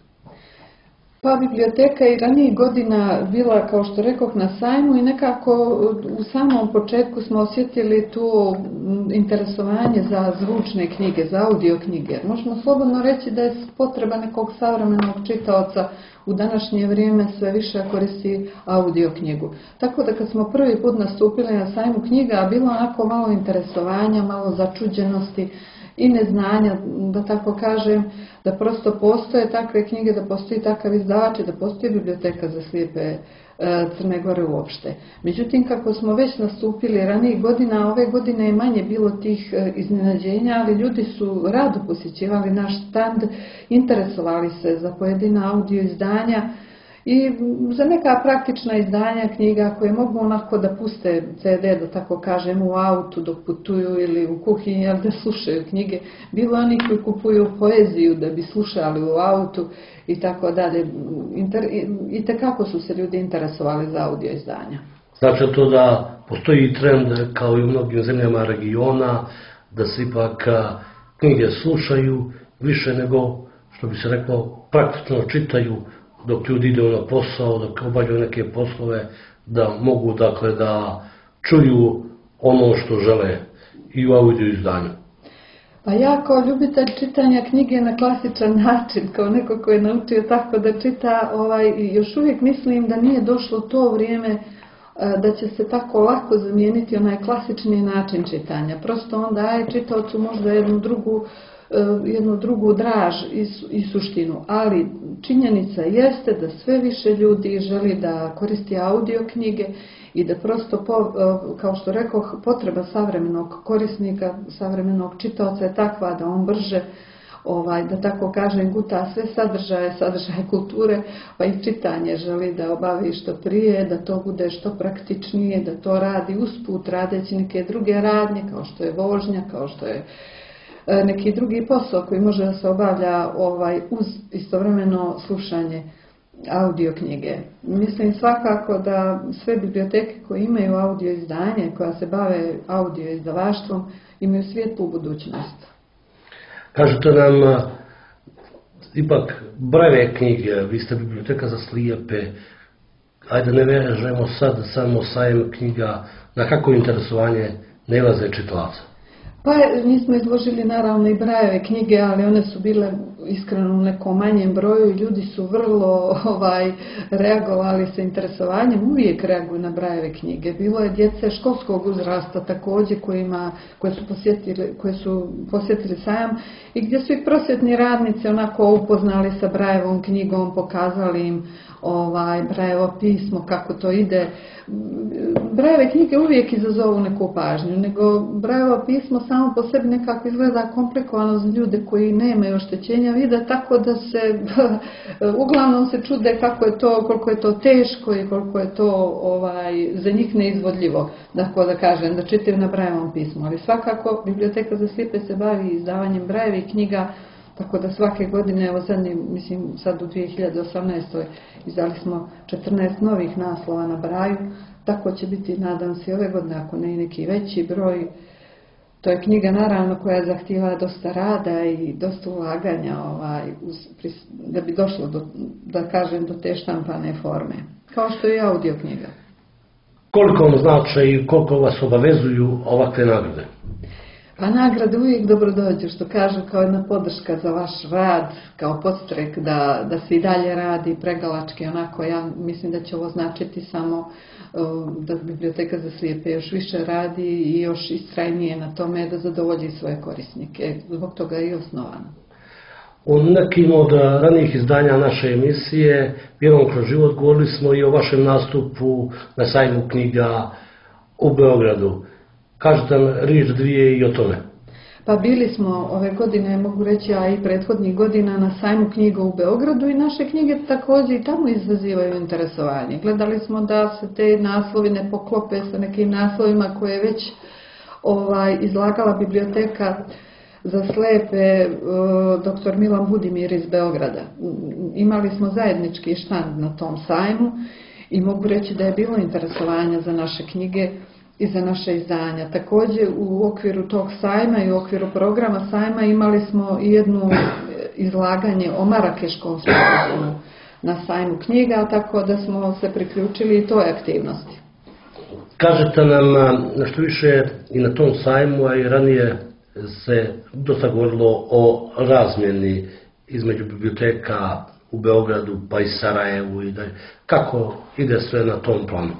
Pa biblioteka i ranijih godina bila, kao što rekoh, na sajmu i nekako u samom početku smo osjetili tu interesovanje za zvučne knjige, za audio knjige. Možemo slobodno reći da je potreba nekog savremenog čitaoca u današnje vrijeme sve više koristi audio knjigu. Tako da kad smo prvi put nastupili na sajmu knjiga, bilo onako malo interesovanja, malo začuđenosti i neznanja, da tako kažem, da prosto postoje takve knjige, da postoji takav izdavač i da postoji Biblioteka za slijepe Crne Gore uopšte. Međutim, kako smo već nastupili ranijih godina, ove godine je manje bilo tih iznenađenja, ali ljudi su rado posjećivali naš stand, interesovali se za pojedina audio izdanja i za neka praktična izdanja knjiga koje mogu onako da puste CD, da tako kažem, u autu dok putuju ili u kuhinji, ali da slušaju knjige. Bilo oni koji kupuju poeziju da bi slušali u autu i tako dalje. I tekako su se ljudi interesovali za audio izdanja. Znači to da postoji trend kao i u mnogim zemljama regiona da se ipak knjige slušaju više nego, što bi se reklo, praktično čitaju dok ljudi idu na posao, dok obavljaju neke poslove, da mogu dakle da čuju ono što žele i u audio izdanju. Pa ja kao ljubitelj čitanja knjige na klasičan način, kao neko ko je naučio tako da čita, još uvijek mislim da nije došlo to vrijeme da će se tako lako zamijeniti onaj klasični način čitanja. Prosto on daje čitaocu možda jednu drugu draž i suštinu, ali činjenica jeste da sve više ljudi želi da koristi audio knjige i da prosto, kao što rekoh, potreba savremenog korisnika, savremenog čitaoca je takva da on brže, da tako kažem, guta sve sadržaje kulture, pa i čitanje želi da obavi što prije, da to bude što praktičnije, da to radi usput radeći neke druge radnje, kao što je vožnja, kao što je neki drugi posao koji može da se obavlja uz istovremeno slušanje audio knjige. Mislim svakako da sve biblioteke koje imaju audio izdanje, koja se bave audio izdavaštvom, imaju svijetlu budućnost. Kažete nam, ipak Brajeve knjige, vi ste Biblioteka za slijepe, ajde ne vežemo sad samo sajem knjiga, na kako interesovanje nailaze čitalaca? Pa nismo izložili naravno i Brajeve knjige, ali one su bile iskreno u nekom manjem broju i ljudi su vrlo reagovali sa interesovanjem, uvijek reaguju na Brajeve knjige. Bilo je djece školskog uzrasta također koje su posjetili sajam i gdje su i prosvjetni radnici onako upoznali sa Brajevom knjigom, pokazali im Brajevo pismo, kako to ide. Brajeve knjige uvijek izazovu neku pažnju, nego Brajevo pismo samo po sebi nekako izgleda komplikovano za ljude koji nemaju oštećenja vida, tako da se uglavnom se čude kako je to, koliko je to teško i koliko je to za njih neizvodljivo, da kažem, da čitaju na Brajevom pismu. Ali svakako Biblioteka za slijepe se bavi izdavanjem Brajevih knjiga, tako da svake godine, evo sad u 2018. izdali smo 14 novih naslova na Braju, tako će biti, nadam se, ove godine, ako ne i neki veći broj. To je knjiga naravno koja zahtijeva dosta rada i dosta ulaganja da bi došlo do te štampane forme. Kao što je i audio knjiga. Koliko vam znače i koliko vas obavezuju ovakve nagrade? Pa nagrade uvijek dobro dođu, što kažu, kao jedna podrška za vaš rad, kao podstrek da se i dalje radi pregalački, onako. Ja mislim da će ovo značiti samo da Biblioteka za slijepe još više radi i još istrajnije na tome da zadovolji svoje korisnike. Zbog toga je i osnovano. U nekim od ranijih izdanja naše emisije Vjerom kroz život govorili smo i o vašem nastupu na sajmu knjiga u Beogradu. Kažete nam riječ dvije i o tome. Pa bili smo ove godine, mogu reći, a i prethodnih godina na sajmu knjiga u Beogradu i naše knjige također i tamo izazivaju interesovanje. Gledali smo da se te naslovi ne poklope sa nekim naslovima koje je već izlagala Biblioteka za slijepe dr. Milan Budimir iz Beograda. Imali smo zajednički štand na tom sajmu i mogu reći da je bilo interesovanja za naše knjige i za naše izdanja. Također u okviru tog sajma i u okviru programa sajma imali smo i jedno izlaganje o Marakeškom sporazumu na sajmu knjiga, tako da smo se priključili i toj aktivnosti. Kažete nam nešto više i na tom sajmu, a i ranije se dosta govorilo o razmjeni između biblioteka u Beogradu pa i Sarajevu. Kako ide sve na tom planu?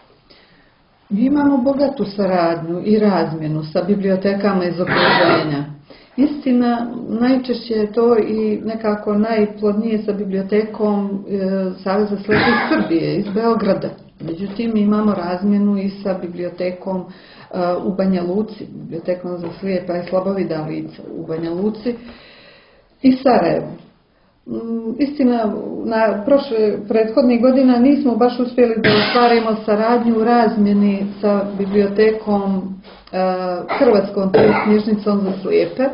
Mi imamo bogatu saradnju i razmjenu sa bibliotekama iz okruženja. Istina, najčešće je to i nekako najplodnije sa bibliotekom Saveza slijepih Srbije iz Beograda. Međutim, mi imamo razmjenu i sa bibliotekom u Banja Luci, bibliotekom za slijepa i slabovida lica u Banja Luci i Sarajevu. Istina, na prethodnih godina nismo baš uspjeli da ostvarimo saradnju u razmjeni sa bibliotekom Hrvatskom knjižnicom za slijepe,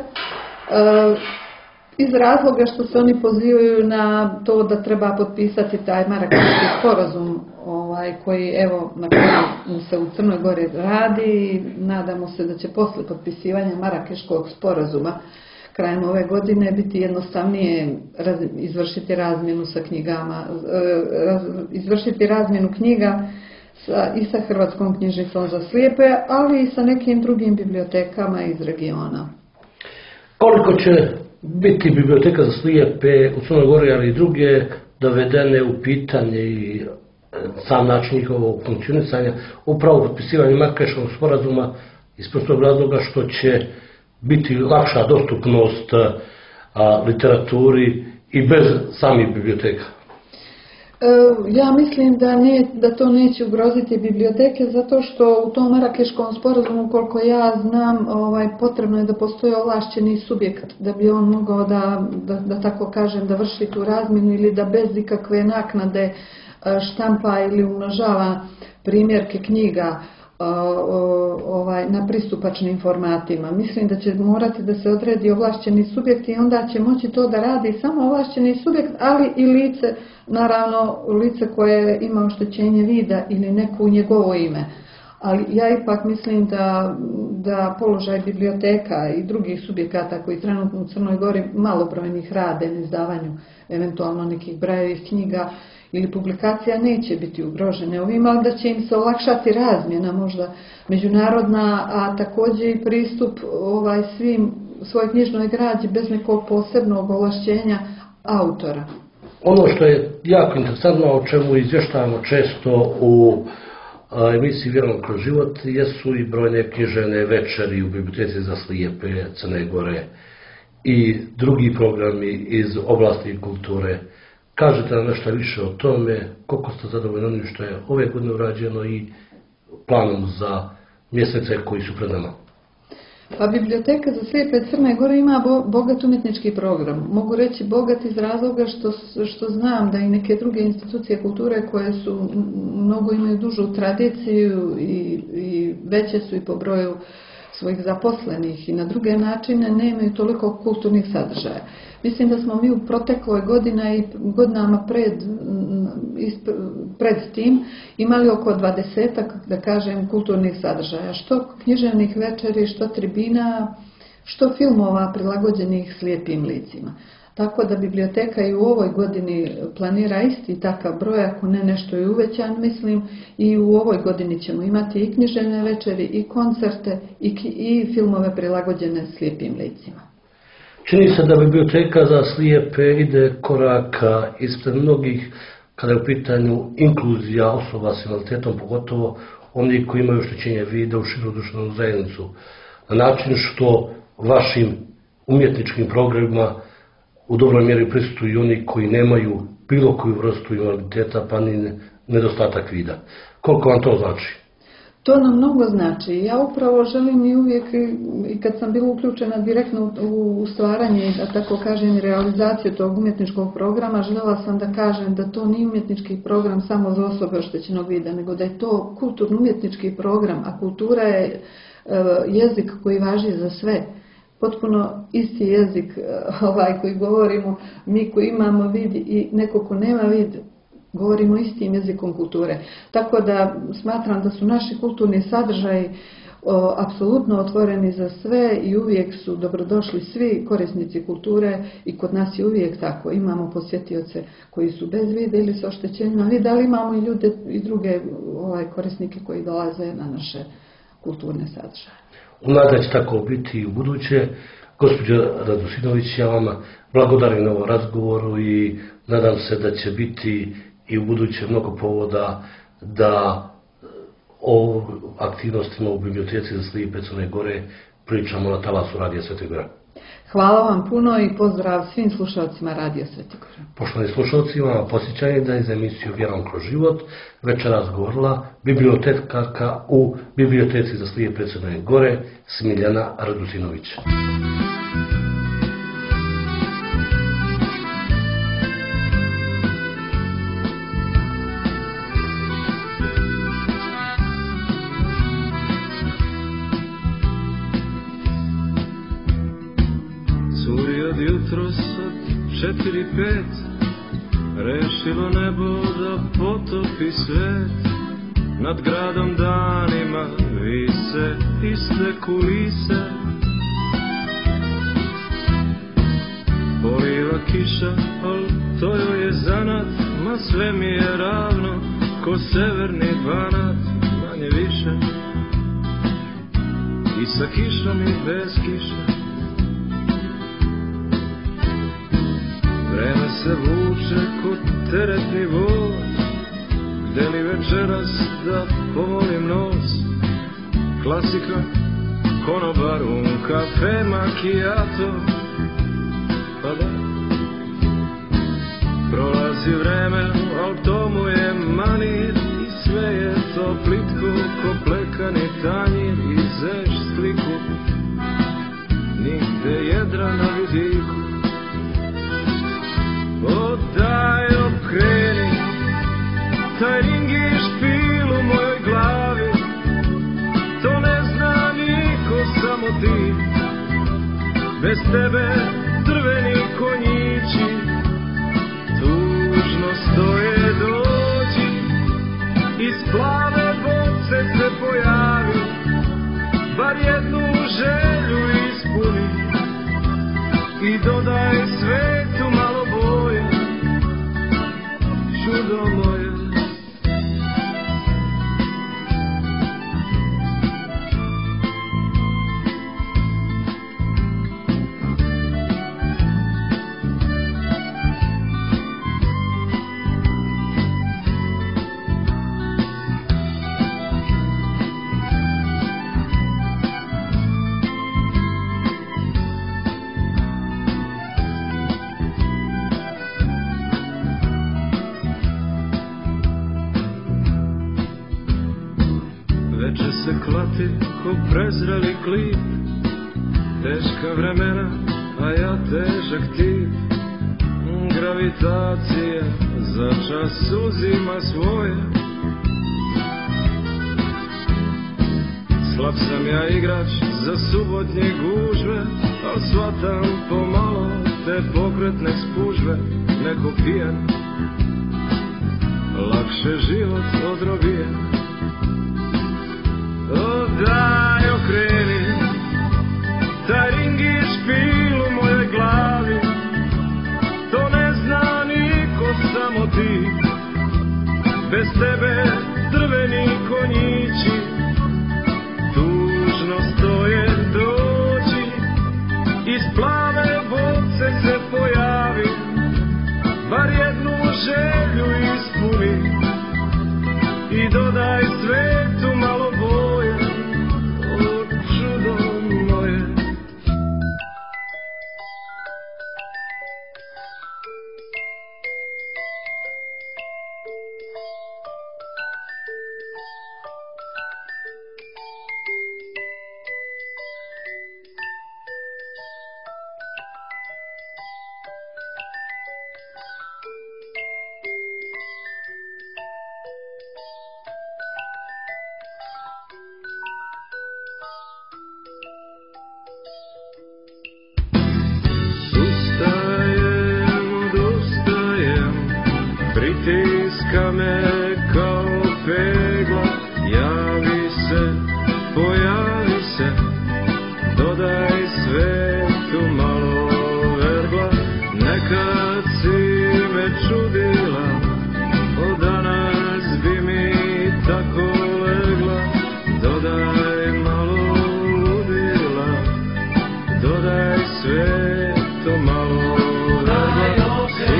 iz razloga što se oni pozivaju na to da treba potpisati taj Marakeški sporazum koji na kojem se u Crnoj Gori radi i nadamo se da će poslije potpisivanja Marakeškog sporazuma krajem ove godine biti jednostavnije izvršiti razmjenu sa knjigama, izvršiti razmjenu knjiga i sa Hrvatskom knjižnicom za slijepe, ali i sa nekim drugim bibliotekama iz regiona. Koliko će biti biblioteka za slijepe u Crnoj Gori, ali i druge, dovedene u pitanje i sam način njihovog funkcionisanja, upravo potpisivanje Marakeškog sporazuma iz prostog razloga što će biti lakša dostupnost literaturi i bez samih biblioteka? Ja mislim da to neće ugroziti biblioteke, zato što u tom Marakeškom sporazumu, koliko ja znam, potrebno je da postoji ovlašćeni subjekt da bi on mogao da tako kažem, da vrši tu razmjenu ili da bez ikakve naknade štampa ili umnožava primjerke knjiga na pristupačnim formatima. Mislim da će morati da se odredi ovlašćeni subjekt i onda će moći to da radi samo ovlašćeni subjekt, ali i lice, naravno lice koje ima oštećenje vida ili neko u njegovo ime. Ali ja ipak mislim da položaj biblioteka i drugih subjekata koji trenutno u Crnoj Gori malobrojnih rade na izdavanju eventualno nekih Brajevih knjiga ili publikacija neće biti ugrožene ovim, ali da će im se olakšati razmjena možda međunarodna, a također i pristup svoj knjižnoj građi bez nekog posebnog ovlašćenja autora. Ono što je jako interesantno, o čemu izvještavamo često u emisiji Vjerom kroz život, jesu i brojne književne večeri u Biblioteci za slijepe Crne Gore i drugi programi iz oblasti kulture. Kažete nam nešto više o tome, koliko ste zadovoljni onim što je ove godine urađeno i planom za mjesece koji su pred nama? Pa Biblioteka za slijepe Crne Gore ima bogat umjetnički program. Mogu reći bogat iz razloga što znam da i neke druge institucije kulture koje mnogo imaju dužu tradiciju i veće su i po broju svojih zaposlenih i na druge načine nemaju toliko kulturnih sadržaja. Mislim da smo mi u protekloj godina i godinama pred tim imali oko 20-ak, da kažem, kulturnih sadržaja, što književnih večeri, što tribina, što filmova prilagođenih slijepim licima. Tako da biblioteka i u ovoj godini planira isti takav broj, ako ne nešto i uvećan, mislim, i u ovoj godini ćemo imati i književne večeri, i koncerte, i filmove prilagođene slijepim licima. Čini se da biblioteka za slijepe ide koraka ispred mnogih kada je u pitanju inkluzija osoba s invaliditetom, pogotovo oni koji imaju oštećenje vida u širu društvenu zajednicu, na način što vašim umjetničkim programima u dobroj mjeri prisutuju i oni koji nemaju bilo koju vrstu invaliditeta pa ni nedostatak vida. Koliko vam to znači? To nam mnogo znači. Ja upravo želim i uvijek, i kad sam bila uključena direktno u stvaranje, da tako kažem, realizaciju tog umjetničkog programa, željela sam da kažem da to nije umjetnički program samo za osobe oštećenog vida, nego da je to kulturno-umjetnički program, a kultura je jezik koji važi za sve. Potpuno isti jezik koji govorimo, mi koji imamo vid i neko ko nema vid, govorimo istim jezikom kulture. Tako da smatram da su naši kulturni sadržaji apsolutno otvoreni za sve i uvijek su dobrodošli svi korisnici kulture i kod nas je uvijek tako. Imamo posjetioce koji su bez vida ili s oštećenjima vida, ali imamo i ljude i druge korisnike koji dolaze na naše kulturne sadržaje. Unada će tako biti i u buduće. Gospođo Radosinović, ja vama blagodarim na ovom razgovoru i nadam se da će biti i u buduće mnogo povoda da o aktivnostima u biblioteci za slijepe Crne Gore pričamo na talasu Radija Svete Gore. Hvala vam puno i pozdrav svim slušalcima Radija Svete Gore. Poštovani slušalci, vam posjećanje da je za emisiju Vjerom kroz život večeras govorila bibliotekarka u biblioteci za slijepe Crne Gore Smiljana Radosinović. Jutros od 4-5 rešilo nebo da potopi svet. Nad gradom danima vise iste kulise. Poliva kiša, al to joj je zanat, ma sve mi je ravno, ko severni Banat, manje više. I sa kišom i bez kiša. Vreme se vuče ko teretni voz, gde li večeras da pomolim nos. Klasika, konobar, kafe, macchiato, pa da. Prolazi vreme, al to mu je manir, i sve je to plitko ko plekani tanjir. I zeš sliku, nigde jedra na vidiku. Daj okreni, taj ring je špil u mojoj glavi. To ne zna niko, samo ti. Bez tebe drveni konjići tužno stoje, dođi. Iz plave boce se pojavi, bar jednu želju ispuni. I dodaj svetu malo boje, čudo moje. Ko prezreli klip, teška vremena, a ja težak tip. Gravitacija za čas uzima svoje. Slab sam ja igrač za subotnje gužve, al shvatam pomalo te pokretne spužve. Neko pijen, lakše život od robije. O daj okreni, taj ring i špil u mojoj glavi. To ne zna niko, samo ti. Bez tebe drveni konjići tužno stoje doći. Iz plave boce se pojavi, bar jednu želju ispuni i dodaj svetu malo boje, o čudo moje. Pritiska me kao pegla, javi se, pojavi se, dodaj svetu malo vergla. Nekad si me čudila, od danas bi mi tako legla. Dodaj malo ludila, dodaj svetu malo vergla.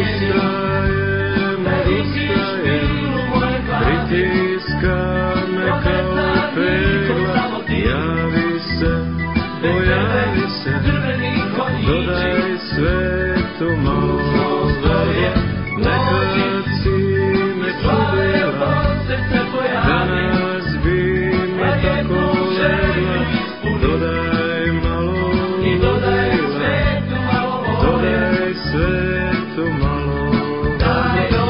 Pritiska me kao pegla, javi se, pojavi se, dodaj svetu malo vergla. Nekad si me čudila, danas bi me tako legla. Dodaj malo ludila, dodaj svetu malo vergla.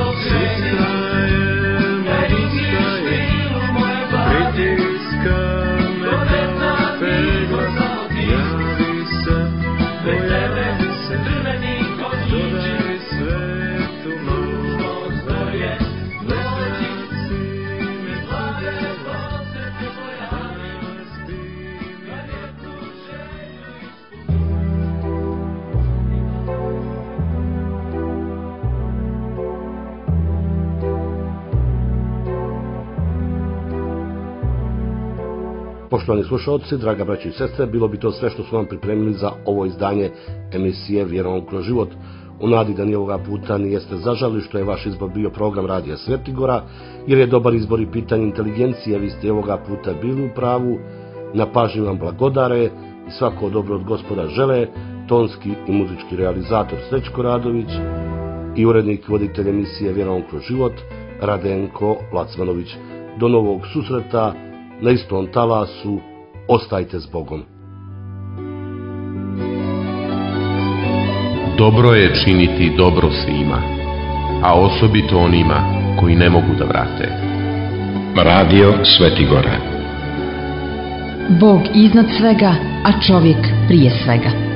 Poštovani slušalci, draga braća i sestre, bilo bi to sve što smo vam pripremili za ovo izdanje emisije Vjerom kroz život. U nadi da ni ovoga puta nijeste zažali što je vaš izbor bio program Radija Svetigora, jer je dobar izbor i pitanje inteligencije, vi ste ovoga puta bili u pravu. Na pažnju vam blagodare i svako dobro od Gospoda žele tonski i muzički realizator Srećko Radović i urednik i voditelj emisije Vjerom kroz život Radenko Lacmanović. Do novog susreta na istom talasu, ostajte s Bogom. Dobro je činiti dobro svima, a osobito onima koji ne mogu da vrate. Radio Svetigora. Bog iznad svega, a čovjek prije svega.